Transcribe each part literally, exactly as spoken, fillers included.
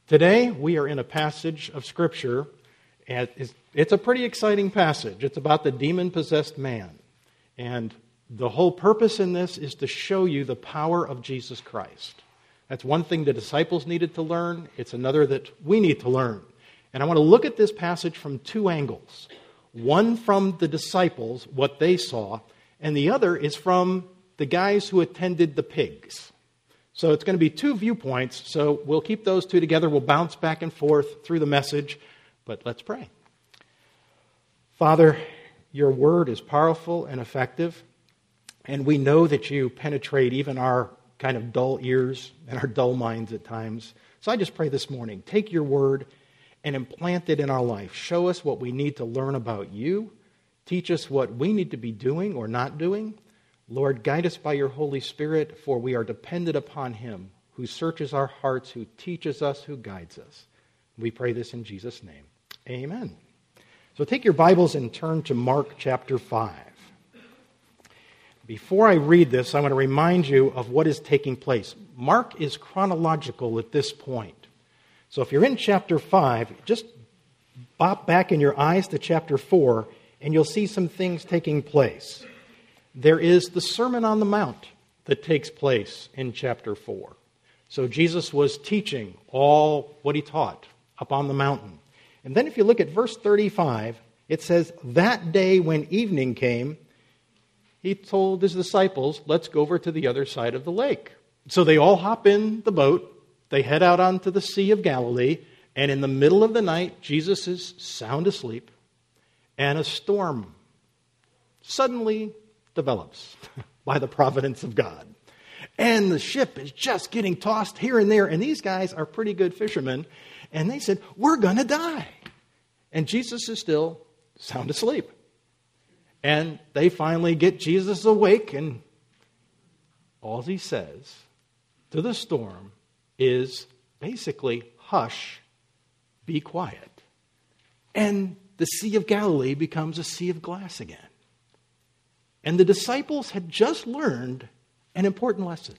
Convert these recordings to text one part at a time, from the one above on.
Today, we are in a passage of Scripture, and it's, it's a pretty exciting passage. It's about the demon-possessed man. And the whole purpose in this is to show you the power of Jesus Christ. That's one thing the disciples needed to learn. It's another that we need to learn. And I want to look at this passage from two angles. One from the disciples, what they saw, and the other is from the guys who attended the pigs. So it's going to be two viewpoints, so we'll keep those two together. We'll bounce back and forth through the message, but let's pray. Father, your word is powerful and effective, and we know that you penetrate even our kind of dull ears and our dull minds at times. So I just pray this morning, take your word and implant it in our life. Show us what we need to learn about you. Teach us what we need to be doing or not doing. Lord, guide us by your Holy Spirit, for we are dependent upon him who searches our hearts, who teaches us, who guides us. We pray this in Jesus' name. Amen. So take your Bibles and turn to Mark chapter five. Before I read this, I want to remind you of what is taking place. Mark is chronological at this point. So if you're in chapter five, just bop back in your eyes to chapter four, and you'll see some things taking place. There is the Sermon on the Mount that takes place in chapter four. So Jesus was teaching all what he taught up on the mountain. And then if you look at verse thirty-five, it says, that day when evening came, he told his disciples, let's go over to the other side of the lake. So they all hop in the boat, they head out onto the Sea of Galilee, and in the middle of the night, Jesus is sound asleep, and a storm suddenly develops by the providence of God. And the ship is just getting tossed here and there, and these guys are pretty good fishermen, and they said, we're going to die. And Jesus is still sound asleep. And they finally get Jesus awake, and all he says to the storm is basically, hush, be quiet. And the Sea of Galilee becomes a sea of glass again. And the disciples had just learned an important lesson.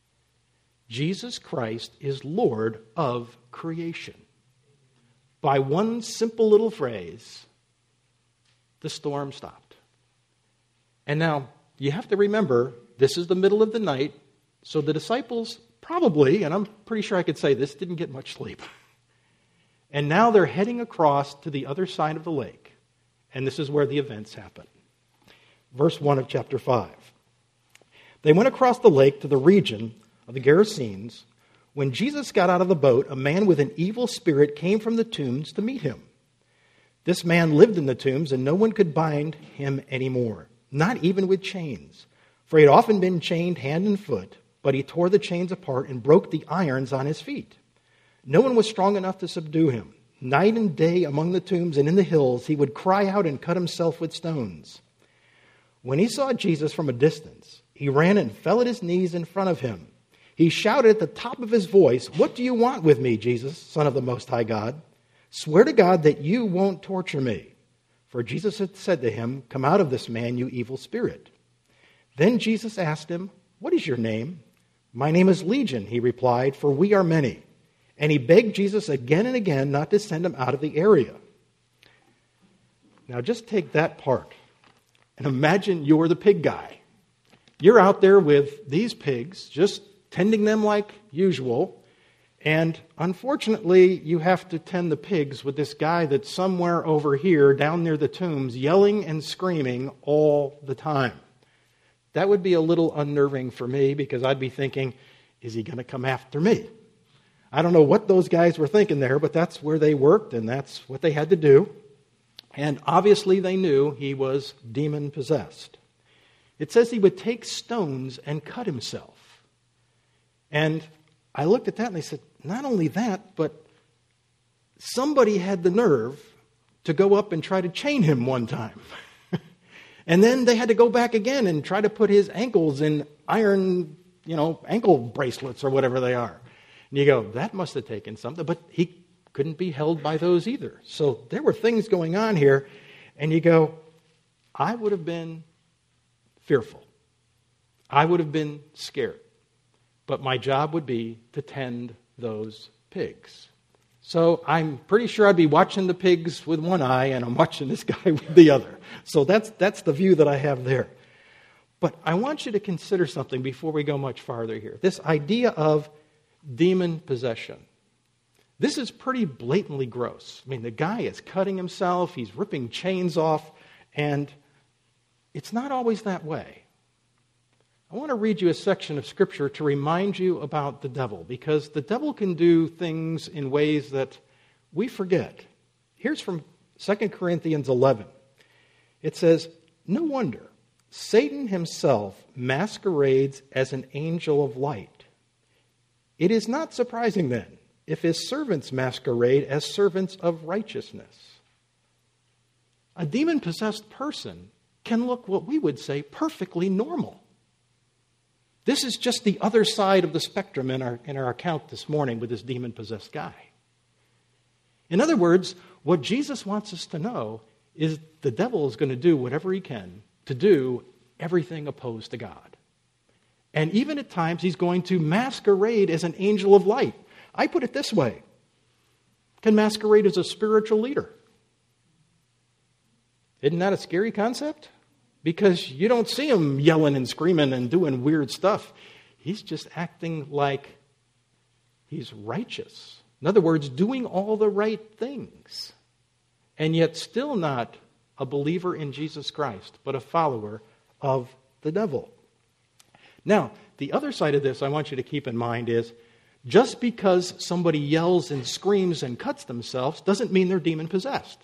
Jesus Christ is Lord of creation. By one simple little phrase, the storm stopped. And now, you have to remember, this is the middle of the night, so the disciples probably, and I'm pretty sure I could say this, didn't get much sleep. And now they're heading across to the other side of the lake. And this is where the events happen. Verse one of chapter five. They went across the lake to the region of the Gerasenes. When Jesus got out of the boat, a man with an evil spirit came from the tombs to meet him. This man lived in the tombs, and no one could bind him anymore, not even with chains. For he had often been chained hand and foot, but he tore the chains apart and broke the irons on his feet. No one was strong enough to subdue him. Night and day among the tombs and in the hills, he would cry out and cut himself with stones. When he saw Jesus from a distance, he ran and fell at his knees in front of him. He shouted at the top of his voice, "What do you want with me, Jesus, Son of the Most High God? Swear to God that you won't torture me." For Jesus had said to him, "Come out of this man, you evil spirit." Then Jesus asked him, "What is your name?" "My name is Legion," he replied, "for we are many." And he begged Jesus again and again not to send him out of the area. Now just take that part and imagine you're the pig guy. You're out there with these pigs, just tending them like usual. And unfortunately, you have to tend the pigs with this guy that's somewhere over here down near the tombs, yelling and screaming all the time. That would be a little unnerving for me because I'd be thinking, is he going to come after me? I don't know what those guys were thinking there, but that's where they worked and that's what they had to do. And obviously they knew he was demon-possessed. It says he would take stones and cut himself. And I looked at that and I said, not only that, but somebody had the nerve to go up and try to chain him one time. And then they had to go back again and try to put his ankles in iron, you know, ankle bracelets or whatever they are. And you go, that must have taken something. But he couldn't be held by those either. So there were things going on here. And you go, I would have been fearful. I would have been scared. But my job would be to tend those pigs. So I'm pretty sure I'd be watching the pigs with one eye and I'm watching this guy with the other. So that's that's the view that I have there. But I want you to consider something before we go much farther here. This idea of demon possession. This is pretty blatantly gross. I mean, the guy is cutting himself, he's ripping chains off, and it's not always that way. I want to read you a section of Scripture to remind you about the devil, because the devil can do things in ways that we forget. Here's from Second Corinthians eleven. It says, "No wonder Satan himself masquerades as an angel of light. It is not surprising then if his servants masquerade as servants of righteousness." A demon-possessed person can look what we would say perfectly normal. This is just the other side of the spectrum in our, in our account this morning with this demon-possessed guy. In other words, what Jesus wants us to know is the devil is going to do whatever he can to do everything opposed to God. And even at times, he's going to masquerade as an angel of light. I put it this way: can masquerade as a spiritual leader. Isn't that a scary concept? Because you don't see him yelling and screaming and doing weird stuff. He's just acting like he's righteous. In other words, doing all the right things. And yet still not a believer in Jesus Christ, but a follower of the devil. Now, the other side of this I want you to keep in mind is, just because somebody yells and screams and cuts themselves doesn't mean they're demon-possessed.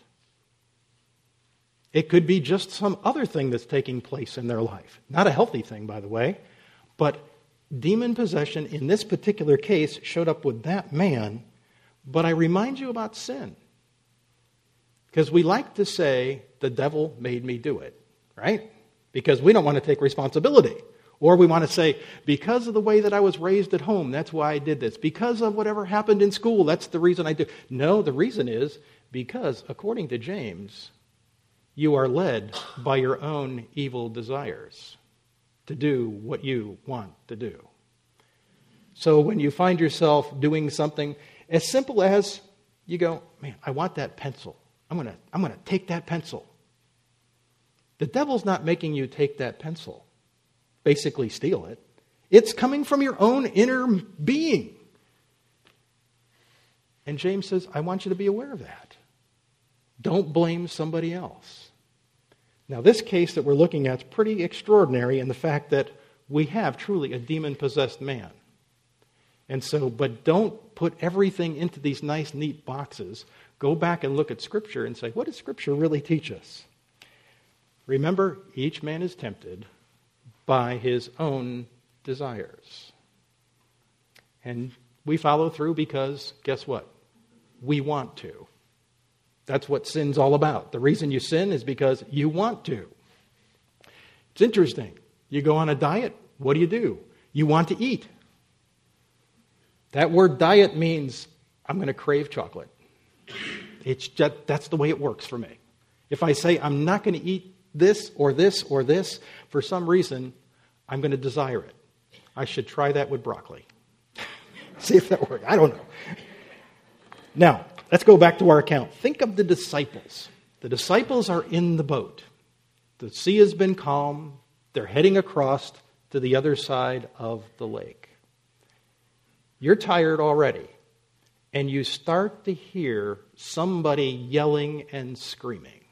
It could be just some other thing that's taking place in their life. Not a healthy thing, by the way, but demon possession in this particular case showed up with that man. But I remind you about sin. Because we like to say, the devil made me do it, right? Because we don't want to take responsibility. Or we want to say, because of the way that I was raised at home, that's why I did this. Because of whatever happened in school, that's the reason I did. No, the reason is because, according to James, you are led by your own evil desires to do what you want to do. So when you find yourself doing something as simple as you go, man, I want that pencil. I'm going to I'm going to take that pencil. The devil's not making you take that pencil, basically steal it. It's coming from your own inner being. And James says, I want you to be aware of that. Don't blame somebody else. Now, this case that we're looking at is pretty extraordinary in the fact that we have truly a demon-possessed man. And so, but don't put everything into these nice, neat boxes. Go back and look at Scripture and say, what does Scripture really teach us? Remember, each man is tempted by his own desires. And we follow through because, guess what? We want to. That's what sin's all about. The reason you sin is because you want to. It's interesting. You go on a diet, what do you do? You want to eat. That word diet means I'm going to crave chocolate. It's just, that's the way it works for me. If I say I'm not going to eat this or this or this, for some reason, I'm going to desire it. I should try that with broccoli. See if that works. I don't know. Now, let's go back to our account. Think of the disciples. The disciples are in the boat. The sea has been calm. They're heading across to the other side of the lake. You're tired already. And you start to hear somebody yelling and screaming.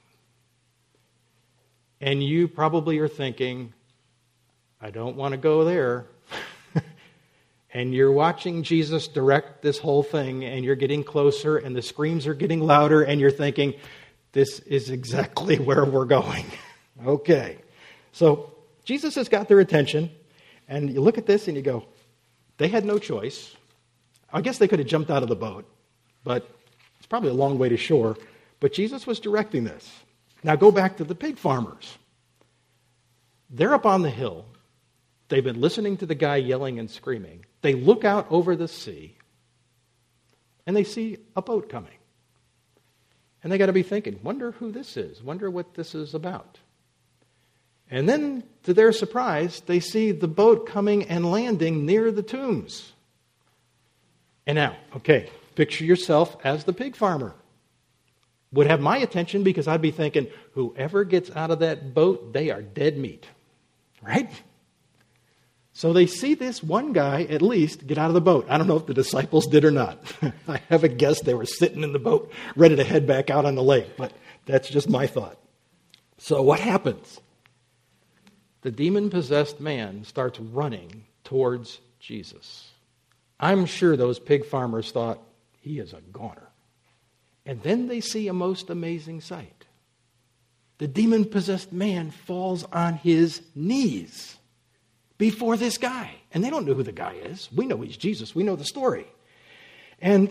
And you probably are thinking, I don't want to go there. And you're watching Jesus direct this whole thing, and you're getting closer, and the screams are getting louder, and you're thinking, this is exactly where we're going. Okay. So Jesus has got their attention, and you look at this and you go, they had no choice. I guess they could have jumped out of the boat, but it's probably a long way to shore. But Jesus was directing this. Now go back to the pig farmers. They're up on the hill. They've been listening to the guy yelling and screaming. They look out over the sea, and they see a boat coming. And they got to be thinking, wonder who this is, wonder what this is about. And then, to their surprise, they see the boat coming and landing near the tombs. And now, okay, picture yourself as the pig farmer. Would have my attention because I'd be thinking, whoever gets out of that boat, they are dead meat. Right? So they see this one guy, at least, get out of the boat. I don't know if the disciples did or not. I have a guess they were sitting in the boat, ready to head back out on the lake. But that's just my thought. So what happens? The demon-possessed man starts running towards Jesus. I'm sure those pig farmers thought, he is a goner. And then they see a most amazing sight. The demon-possessed man falls on his knees before this guy. And they don't know who the guy is. We know he's Jesus. We know the story. And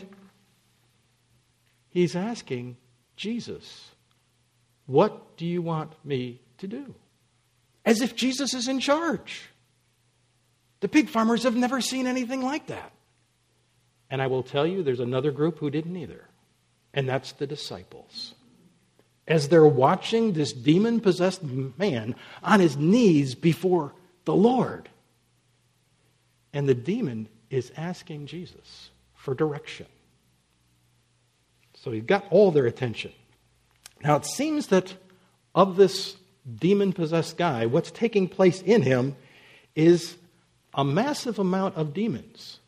he's asking Jesus, what do you want me to do? As if Jesus is in charge. The pig farmers have never seen anything like that. And I will tell you, there's another group who didn't either. And that's the disciples. As they're watching this demon-possessed man on his knees before the Lord. And the demon is asking Jesus for direction. So he's got all their attention. Now it seems that of this demon-possessed guy, what's taking place in him is a massive amount of demons.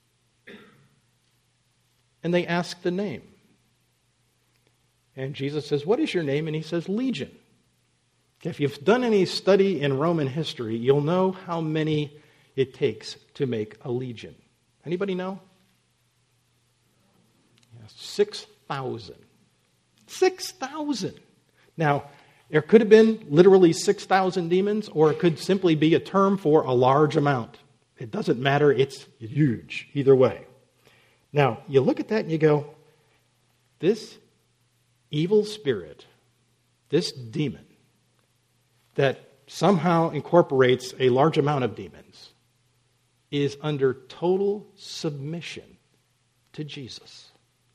And they ask the name. And Jesus says, what is your name? And he says, Legion. If you've done any study in Roman history, you'll know how many it takes to make a legion. Anybody know? Yeah, six thousand. six thousand. Now, there could have been literally six thousand demons, or it could simply be a term for a large amount. It doesn't matter. It's huge either way. Now, you look at that and you go, this evil spirit, this demon, that somehow incorporates a large amount of demons, is under total submission to Jesus.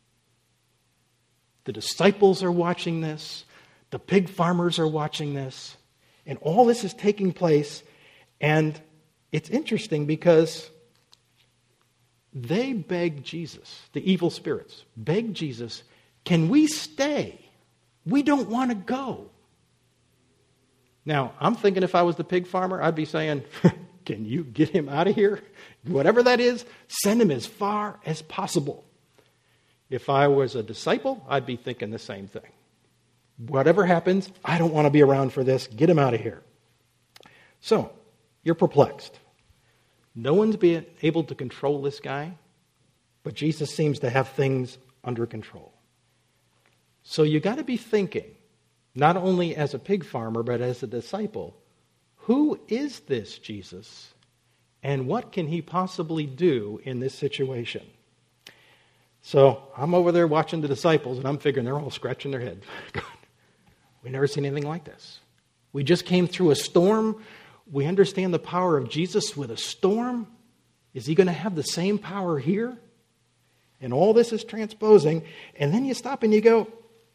The disciples are watching this. The pig farmers are watching this. And all this is taking place. And it's interesting because they beg Jesus, the evil spirits, beg Jesus, can we stay? We don't want to go. Now, I'm thinking if I was the pig farmer, I'd be saying, can you get him out of here? Whatever that is, send him as far as possible. If I was a disciple, I'd be thinking the same thing. Whatever happens, I don't want to be around for this. Get him out of here. So, you're perplexed. No one's being able to control this guy, but Jesus seems to have things under control. So you got to be thinking, not only as a pig farmer, but as a disciple, who is this Jesus, and what can he possibly do in this situation? So I'm over there watching the disciples, and I'm figuring they're all scratching their head. We've never seen anything like this. We just came through a storm. We understand the power of Jesus with a storm. Is he going to have the same power here? And all this is transposing. And then you stop and you go,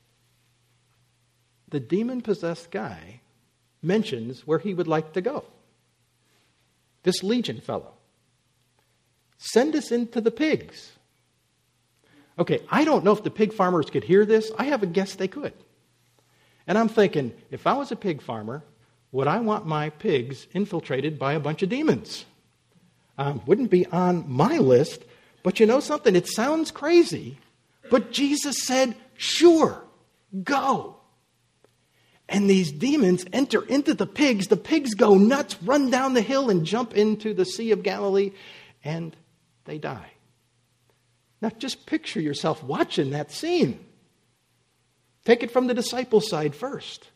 the demon-possessed guy mentions where he would like to go. This Legion fellow. Send us into the pigs. Okay, I don't know if the pig farmers could hear this. I have a guess they could. And I'm thinking, if I was a pig farmer, would I want my pigs infiltrated by a bunch of demons? Um, wouldn't be on my list. But you know something? It sounds crazy. But Jesus said, sure, go. And these demons enter into the pigs. The pigs go nuts, run down the hill, and jump into the Sea of Galilee, and they die. Now, just picture yourself watching that scene. Take it from the disciples' side first.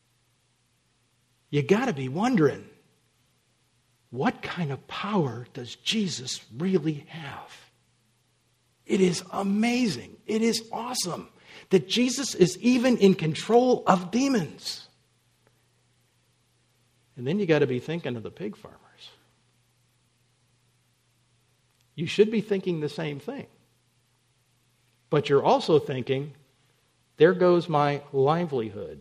You got to be wondering, what kind of power does Jesus really have? It is amazing. It is awesome that Jesus is even in control of demons. And then you got to be thinking of the pig farmers. You should be thinking the same thing. But you're also thinking, there goes my livelihood.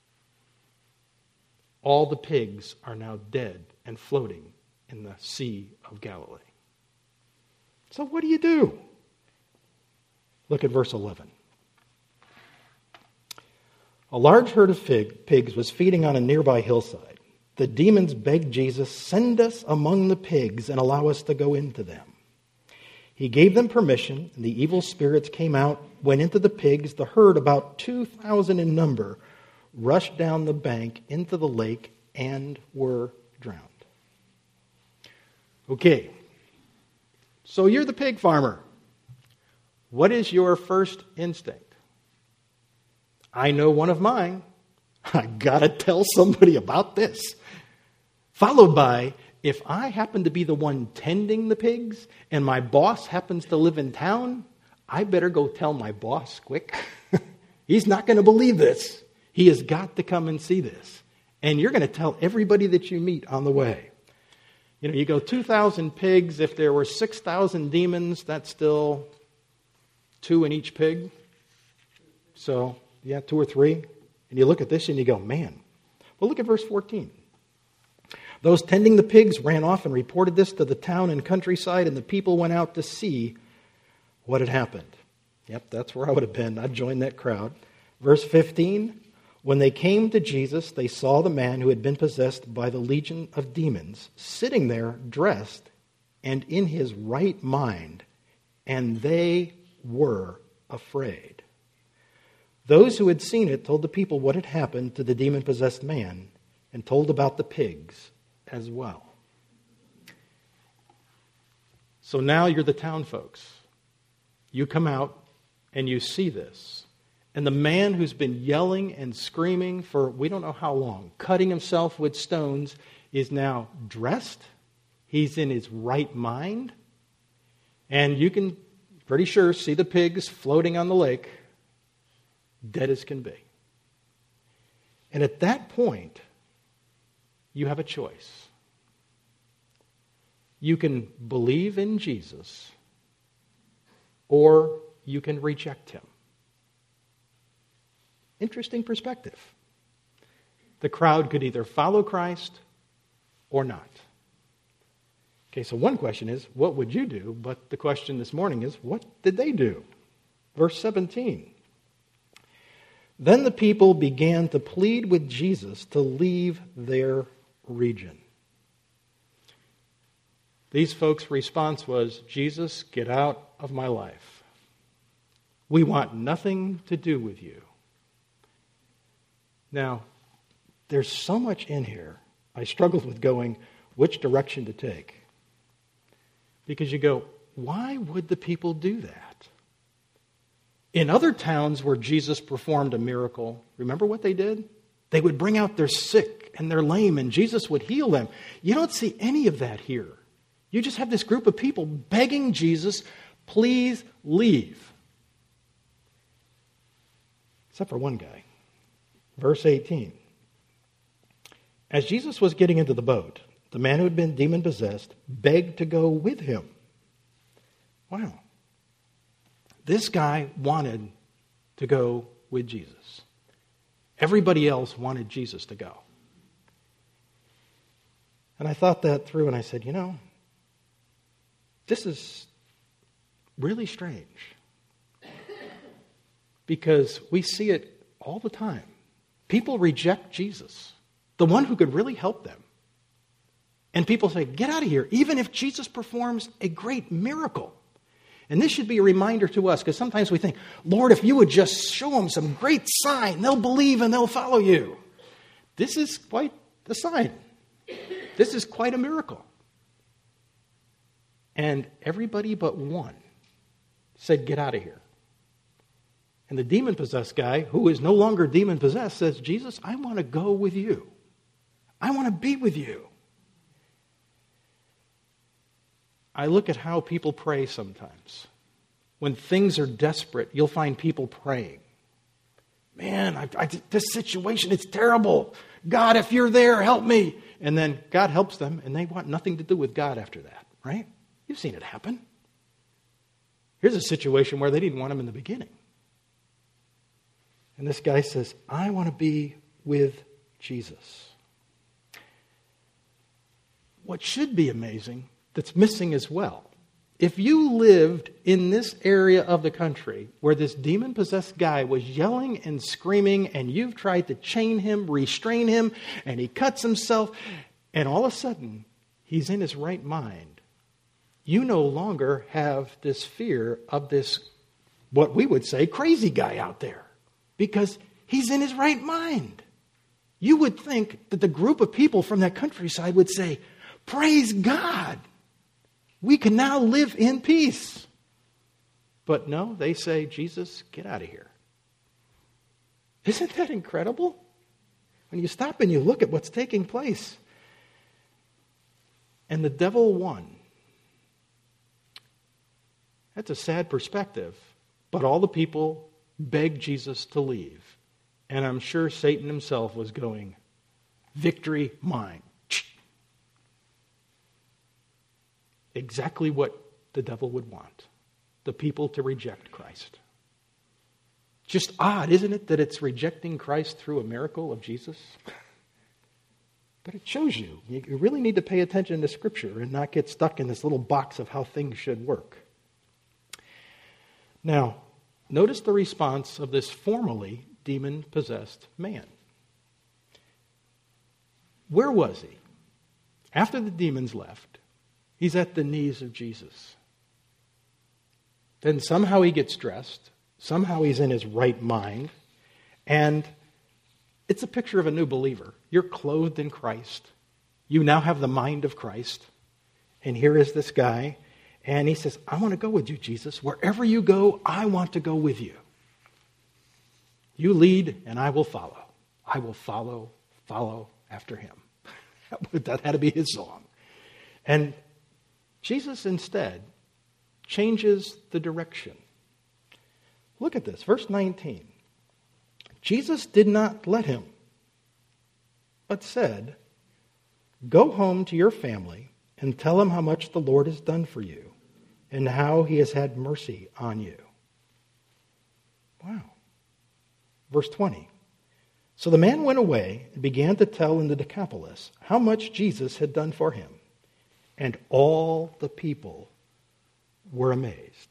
All the pigs are now dead and floating in the Sea of Galilee. So what do you do? Look at verse eleven. A large herd of fig, pigs was feeding on a nearby hillside. The demons begged Jesus, "Send us among the pigs and allow us to go into them." He gave them permission, and the evil spirits came out, went into the pigs. The herd, about two thousand in number, rushed down the bank into the lake and were drowned. Okay, so you're the pig farmer. What is your first instinct? I know one of mine. I gotta tell somebody about this. Followed by, if I happen to be the one tending the pigs and my boss happens to live in town, I better go tell my boss quick. He's not going to believe this. He has got to come and see this. And you're going to tell everybody that you meet on the way. You know, you go two thousand pigs. If there were six thousand demons, that's still two in each pig. So, yeah, two or three. And you look at this and you go, man. Well, look at verse fourteen. Those tending the pigs ran off and reported this to the town and countryside, and the people went out to see what had happened. Yep, that's where I would have been. I'd joined that crowd. Verse fifteen, when they came to Jesus, they saw the man who had been possessed by the legion of demons sitting there dressed and in his right mind, and they were afraid. Those who had seen it told the people what had happened to the demon-possessed man and told about the pigs as well. So now you're the town folks. You come out and you see this. And the man who's been yelling and screaming for we don't know how long, cutting himself with stones, is now dressed. He's in his right mind. And you can pretty sure see the pigs floating on the lake, dead as can be. And at that point, you have a choice. You can believe in Jesus, or you can reject him. Interesting perspective. The crowd could either follow Christ or not. Okay, so one question is, what would you do? But the question this morning is, what did they do? Verse seventeen. Then the people began to plead with Jesus to leave their region. These folks' response was, Jesus, get out of my life. We want nothing to do with you. Now, there's so much in here. I struggled with going which direction to take. Because you go, why would the people do that? In other towns where Jesus performed a miracle, remember what they did? They would bring out their sick and their lame, and Jesus would heal them. You don't see any of that here. You just have this group of people begging Jesus, please leave. Except for one guy. Verse eighteen. As Jesus was getting into the boat, the man who had been demon-possessed begged to go with him. Wow. This guy wanted to go with Jesus. Everybody else wanted Jesus to go. And I thought that through and I said, you know, this is really strange. Because we see it all the time. People reject Jesus, the one who could really help them. And people say, get out of here, even if Jesus performs a great miracle. And this should be a reminder to us, because sometimes we think, Lord, if you would just show them some great sign, they'll believe and they'll follow you. This is quite the sign. This is quite a miracle. And everybody but one said, get out of here. And the demon-possessed guy, who is no longer demon-possessed, says, Jesus, I want to go with you. I want to be with you. I look at how people pray sometimes. When things are desperate, you'll find people praying. Man, I, I, this situation, it's terrible. God, if you're there, help me. And then God helps them, and they want nothing to do with God after that, right? You've seen it happen. Here's a situation where they didn't want him in the beginning. And this guy says, I want to be with Jesus. What should be amazing, that's missing as well, If you lived in this area of the country where this demon-possessed guy was yelling and screaming, and you've tried to chain him, restrain him, and he cuts himself, and all of a sudden, he's in his right mind, you no longer have this fear of this, what we would say, crazy guy out there, because he's in his right mind. You would think that the group of people from that countryside would say, praise God, we can now live in peace. But no, they say, Jesus, get out of here. Isn't that incredible? When you stop and you look at what's taking place. And the devil won. That's a sad perspective. But all the people begged Jesus to leave. And I'm sure Satan himself was going, victory mine. Exactly what the devil would want. The people to reject Christ. Just odd, isn't it, that it's rejecting Christ through a miracle of Jesus? But it shows you. You really need to pay attention to Scripture and not get stuck in this little box of how things should work. Now, notice the response of this formerly demon-possessed man. Where was he? After the demons left, he's at the knees of Jesus. Then somehow he gets dressed. Somehow he's in his right mind. And it's a picture of a new believer. You're clothed in Christ. You now have the mind of Christ. And here is this guy. And he says, I want to go with you, Jesus. Wherever you go, I want to go with you. You lead and I will follow. I will follow, follow after him. That had to be his song. And Jesus instead changes the direction. Look at this, verse nineteen. Jesus did not let him, but said, go home to your family and tell them how much the Lord has done for you and how he has had mercy on you. Wow. Verse twenty. So the man went away and began to tell in the Decapolis how much Jesus had done for him. And all the people were amazed.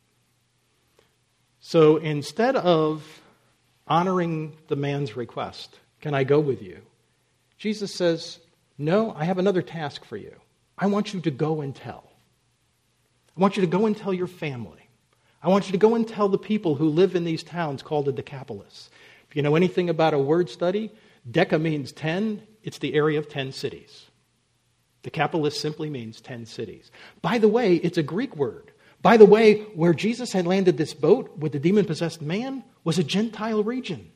So instead of honoring the man's request, can I go with you? Jesus says, no, I have another task for you. I want you to go and tell. I want you to go and tell your family. I want you to go and tell the people who live in these towns called the Decapolis. If you know anything about a word study, Deca means ten. It's the area of ten cities. Decapolis simply means ten cities. By the way, it's a Greek word. By the way, where Jesus had landed this boat with the demon-possessed man was a Gentile region.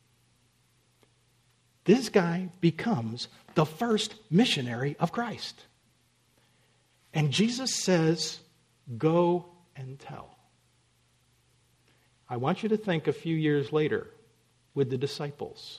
This guy becomes the first missionary of Christ. And Jesus says, go and tell. I want you to think a few years later with the disciples.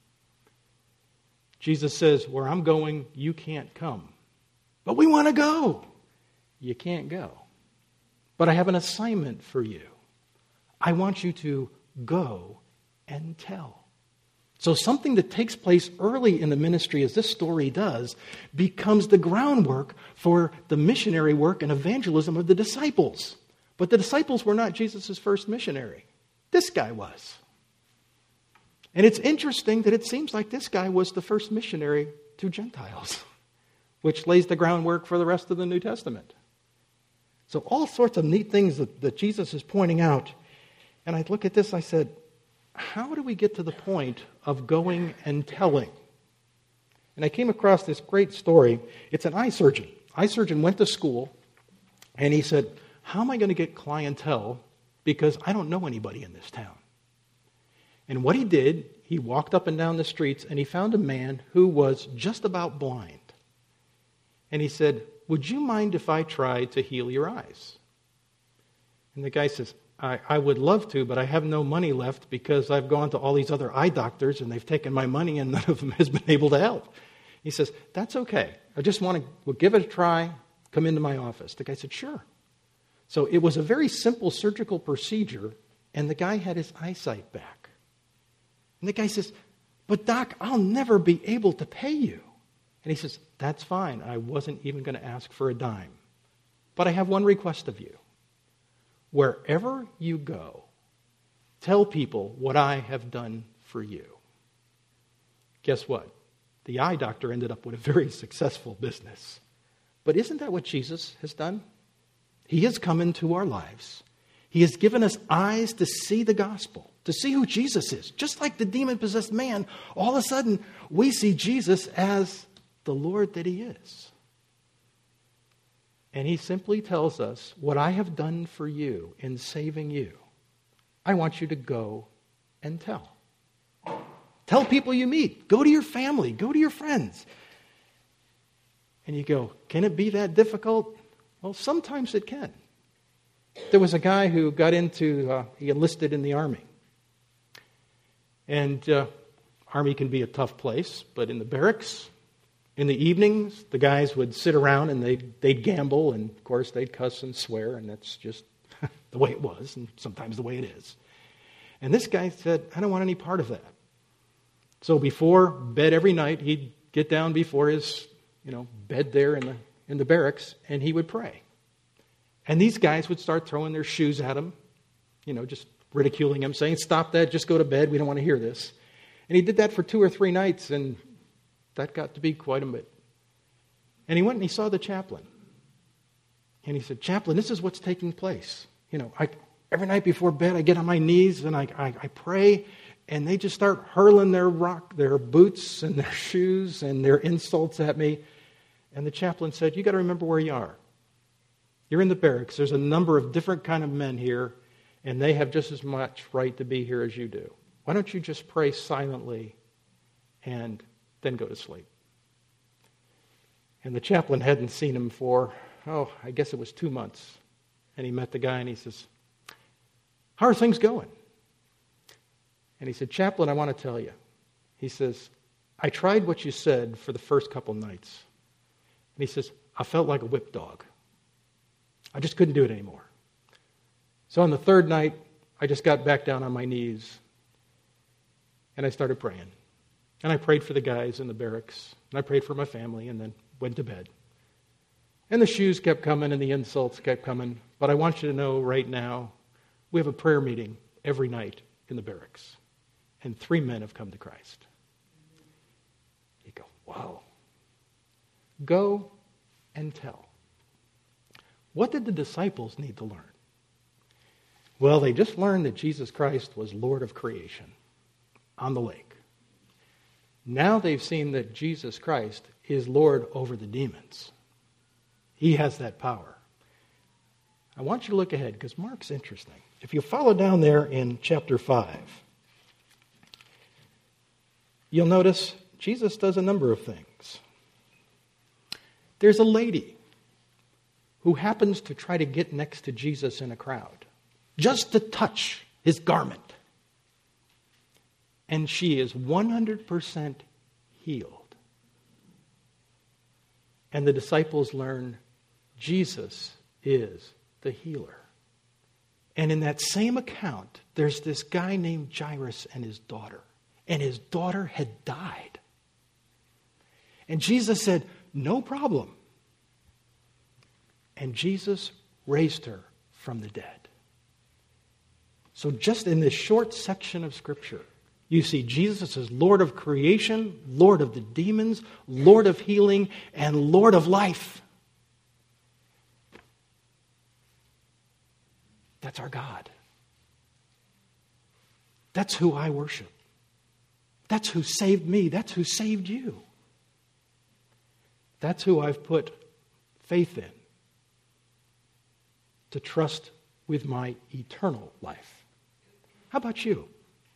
Jesus says, where I'm going, you can't come. But we want to go. You can't go. But I have an assignment for you. I want you to go and tell. So something that takes place early in the ministry, as this story does, becomes the groundwork for the missionary work and evangelism of the disciples. But the disciples were not Jesus' first missionary. This guy was. And it's interesting that it seems like this guy was the first missionary to Gentiles, which lays the groundwork for the rest of the New Testament. So all sorts of neat things that, that Jesus is pointing out. And I look at this, I said, how do we get to the point of going and telling? And I came across this great story. It's an eye surgeon. Eye surgeon went to school, and he said, how am I going to get clientele? Because I don't know anybody in this town. And what he did, he walked up and down the streets, and he found a man who was just about blind. And he said, would you mind if I tried to heal your eyes? And the guy says, I, I would love to, but I have no money left because I've gone to all these other eye doctors and they've taken my money and none of them has been able to help. He says, that's okay. I just want to well, give it a try. Come into my office. The guy said, sure. So it was a very simple surgical procedure, and the guy had his eyesight back. And the guy says, but doc, I'll never be able to pay you. And he says, that's fine. I wasn't even going to ask for a dime. But I have one request of you. Wherever you go, tell people what I have done for you. Guess what? The eye doctor ended up with a very successful business. But isn't that what Jesus has done? He has come into our lives. He has given us eyes to see the gospel, to see who Jesus is. Just like the demon-possessed man, all of a sudden we see Jesus as the Lord that he is. And he simply tells us, what I have done for you in saving you, I want you to go and tell. Tell people you meet. Go to your family. Go to your friends. And you go, can it be that difficult? Well, sometimes it can. There was a guy who got into, uh, he enlisted in the Army. And uh, Army can be a tough place, but in the barracks, in the evenings, the guys would sit around and they'd, they'd gamble, and of course they'd cuss and swear, and that's just the way it was, and sometimes the way it is. And this guy said, I don't want any part of that. So before bed every night, he'd get down before his, you know, bed there in the in the barracks, and he would pray. And these guys would start throwing their shoes at him, you know, just ridiculing him, saying, stop that, just go to bed, we don't want to hear this. And he did that for two or three nights, and that got to be quite a bit. And he went and he saw the chaplain. And he said, Chaplain, this is what's taking place. You know, I, every night before bed, I get on my knees and I, I, I pray, and they just start hurling their rock, their boots and their shoes and their insults at me. And the chaplain said, you got to remember where you are. You're in the barracks. There's a number of different kind of men here, and they have just as much right to be here as you do. Why don't you just pray silently and then go to sleep? And the chaplain hadn't seen him for, oh, I guess it was two months. And he met the guy and he says, how are things going? And he said, Chaplain, I want to tell you. He says, I tried what you said for the first couple nights. And he says, I felt like a whipped dog. I just couldn't do it anymore. So on the third night, I just got back down on my knees and I started praying. And I prayed for the guys in the barracks, and I prayed for my family, and then went to bed. And the shoes kept coming and the insults kept coming. But I want you to know right now, we have a prayer meeting every night in the barracks. And three men have come to Christ. You go, wow. Go and tell. What did the disciples need to learn? Well, they just learned that Jesus Christ was Lord of creation on the lake. Now they've seen that Jesus Christ is Lord over the demons. He has that power. I want you to look ahead because Mark's interesting. If you follow down there in chapter five, you'll notice Jesus does a number of things. There's a lady who happens to try to get next to Jesus in a crowd, just to touch his garment. And she is one hundred percent healed. And the disciples learn Jesus is the healer. And in that same account, there's this guy named Jairus and his daughter. And his daughter had died. And Jesus said, no problem. And Jesus raised her from the dead. So just in this short section of Scripture, you see Jesus as Lord of creation, Lord of the demons, Lord of healing, and Lord of life. That's our God. That's who I worship. That's who saved me. That's who saved you. That's who I've put faith in to trust with my eternal life. How about you?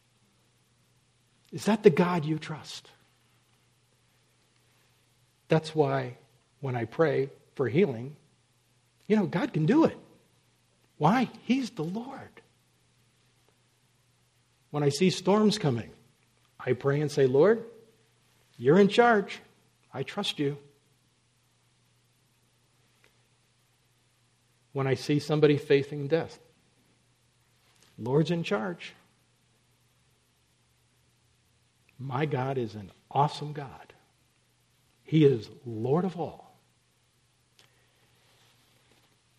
Is that the God you trust? That's why when I pray for healing, you know, God can do it. Why? He's the Lord. When I see storms coming, I pray and say, Lord, you're in charge. I trust you. When I see somebody facing death, Lord's in charge. My God is an awesome God. He is Lord of all.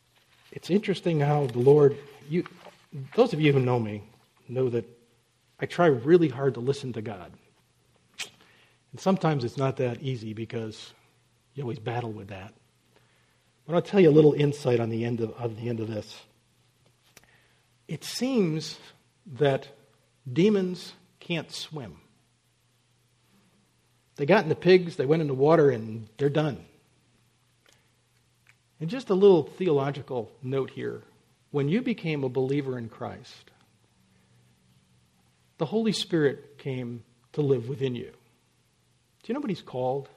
it's interesting how the Lord, you, those of you who know me know that I try really hard to listen to God. And sometimes it's not that easy because you always battle with that. But I'll tell you a little insight on the end of, of the end of this. It seems that demons can't swim. They got in the pigs, they went in the water, and they're done. And just a little theological note here. When you became a believer in Christ, the Holy Spirit came to live within you. Do you know what he's called?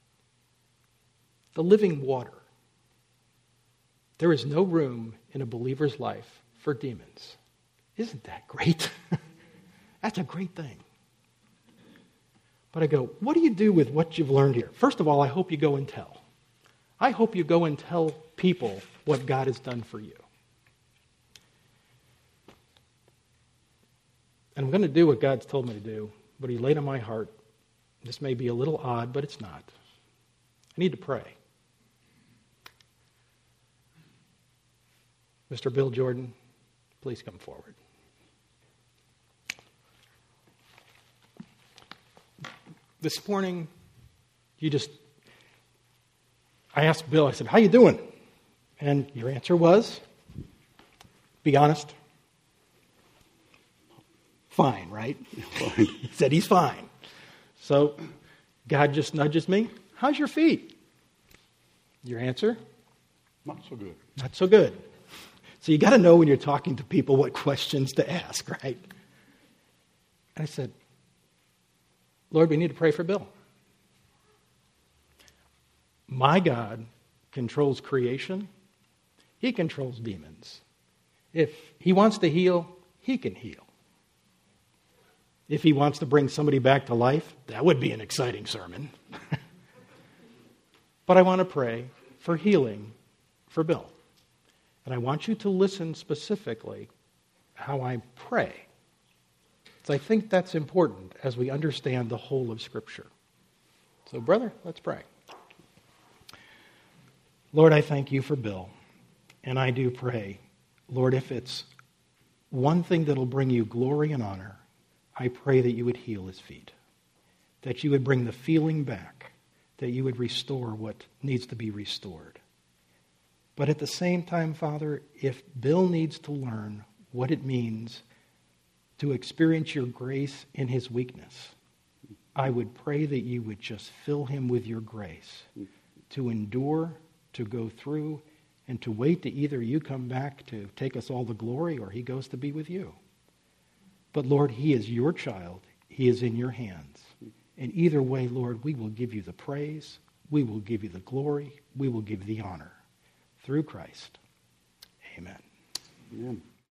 The living water. There is no room in a believer's life for demons. Isn't that great? That's a great thing. But I go, what do you do with what you've learned here? First of all, I hope you go and tell. I hope you go and tell people what God has done for you. And I'm going to do what God's told me to do, but he laid on my heart. This may be a little odd, but it's not. I need to pray. Mister Bill Jordan, please come forward. This morning, you just, I asked Bill, I said, how you doing? And your answer was, be honest, fine, right? Fine. He said he's fine. So God just nudges me, how's your feet? Your answer? Not so good. Not so good. So you got to know when you're talking to people what questions to ask, right? And I said, Lord, we need to pray for Bill. My God controls creation. He controls demons. If he wants to heal, he can heal. If he wants to bring somebody back to life, that would be an exciting sermon. But I want to pray for healing for Bill. And I want you to listen specifically how I pray. So I think that's important as we understand the whole of Scripture. So, brother, let's pray. Lord, I thank you for Bill. And I do pray, Lord, if it's one thing that'll bring you glory and honor, I pray that you would heal his feet, that you would bring the feeling back, that you would restore what needs to be restored. But at the same time, Father, if Bill needs to learn what it means to experience your grace in his weakness, I would pray that you would just fill him with your grace to endure, to go through, and to wait to either you come back to take us all the glory or he goes to be with you. But Lord, he is your child. He is in your hands. And either way, Lord, we will give you the praise. We will give you the glory. We will give you the honor. Through Christ. Amen. Amen.